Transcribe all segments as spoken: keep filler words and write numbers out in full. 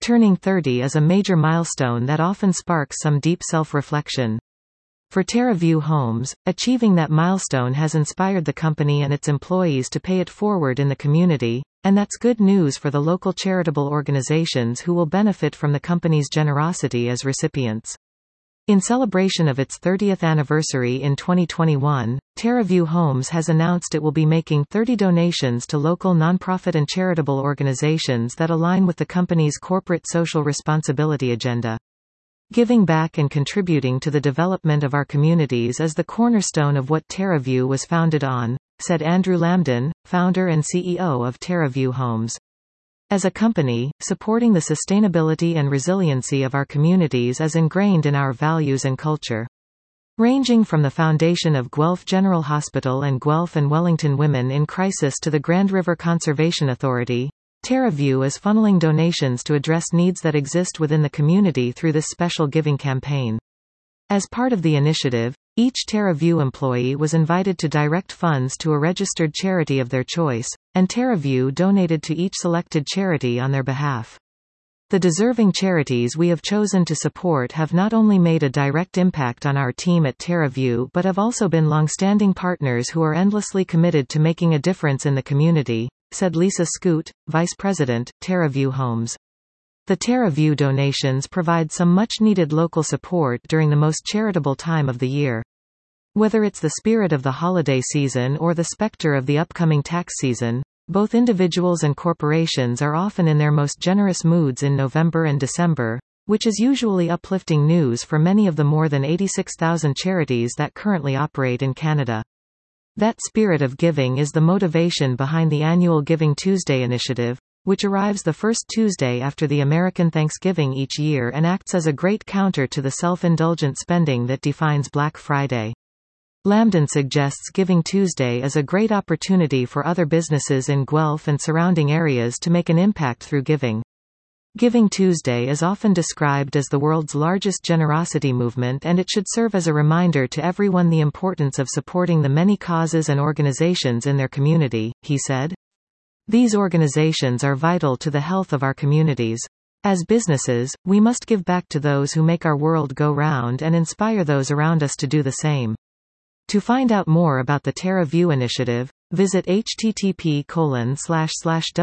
Turning thirty is a major milestone that often sparks some deep self-reflection. For TerraView Homes, achieving that milestone has inspired the company and its employees to pay it forward in the community, and that's good news for the local charitable organizations who will benefit from the company's generosity as recipients. In celebration of its thirtieth anniversary in twenty twenty-one, TerraView Homes has announced it will be making thirty donations to local nonprofit and charitable organizations that align with the company's corporate social responsibility agenda. Giving back and contributing to the development of our communities is the cornerstone of what TerraView was founded on, said Andrew Lambden, founder and C E O of TerraView Homes. As a company, supporting the sustainability and resiliency of our communities is ingrained in our values and culture. Ranging from the foundation of Guelph General Hospital and Guelph and Wellington Women in Crisis to the Grand River Conservation Authority, TerraView is funneling donations to address needs that exist within the community through this special giving campaign. As part of the initiative, each TerraView employee was invited to direct funds to a registered charity of their choice, and TerraView donated to each selected charity on their behalf. The deserving charities we have chosen to support have not only made a direct impact on our team at TerraView but have also been long-standing partners who are endlessly committed to making a difference in the community, said Lisa Scoot, Vice President, TerraView Homes. The TerraView donations provide some much-needed local support during the most charitable time of the year. Whether it's the spirit of the holiday season or the specter of the upcoming tax season, both individuals and corporations are often in their most generous moods in November and December, which is usually uplifting news for many of the more than eighty-six thousand charities that currently operate in Canada. That spirit of giving is the motivation behind the annual Giving Tuesday initiative, which arrives the first Tuesday after the American Thanksgiving each year and acts as a great counter to the self-indulgent spending that defines Black Friday. Lambden suggests Giving Tuesday is a great opportunity for other businesses in Guelph and surrounding areas to make an impact through giving. Giving Tuesday is often described as the world's largest generosity movement, and it should serve as a reminder to everyone the importance of supporting the many causes and organizations in their community, he said. These organizations are vital to the health of our communities. As businesses, we must give back to those who make our world go round and inspire those around us to do the same. To find out more about the TerraView initiative, visit http colon slash slash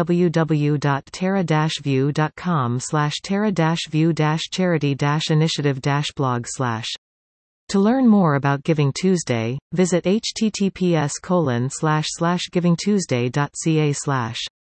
www.terra-view.com slash terra-view-charity-initiative-blog slash. To learn more about Giving Tuesday, visit https colon slash slash givingtuesday.ca slash.